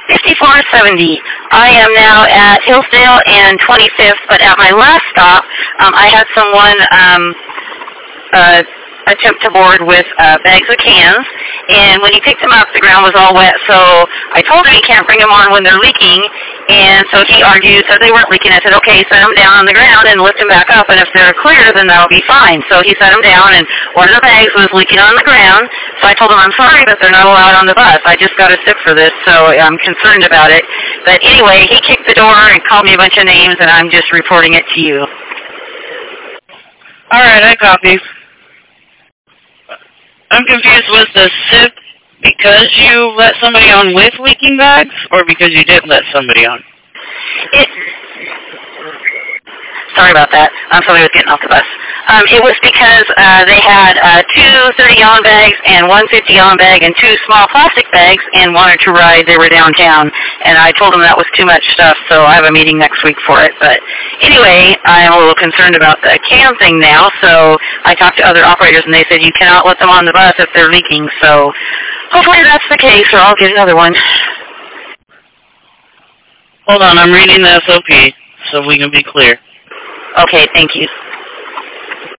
5470. I am now at Hillsdale and 25th, but at my last stop, I had someone attempt to board with bags of cans, and when he picked them up, the ground was all wet, so I told him he can't bring them on when they're leaking, and so he argued that they weren't leaking. I said, okay, set them down on the ground and lift them back up, and if they're clear, then that'll be fine. So he set them down, and one of the bags was leaking on the ground, so I told him, I'm sorry, but they're not allowed on the bus. I just got a stick for this, so I'm concerned about it. But anyway, he kicked the door and called me a bunch of names, and I'm just reporting it to you. All right, I copy. I'm confused. Was the SIP because you let somebody on with leaking bags, or because you did let somebody on? Sorry about that. Somebody was getting off the bus. It was because they had two 30-gallon bags and one 50-gallon bag and two small plastic bags and wanted to ride. They were downtown, and I told them that was too much stuff, so I have a meeting next week for it. But anyway, I'm a little concerned about the can thing now, so I talked to other operators, and they said you cannot let them on the bus if they're leaking. So hopefully that's the case, or I'll get another one. Hold on, I'm reading the SOP so we can be clear. Okay, thank you.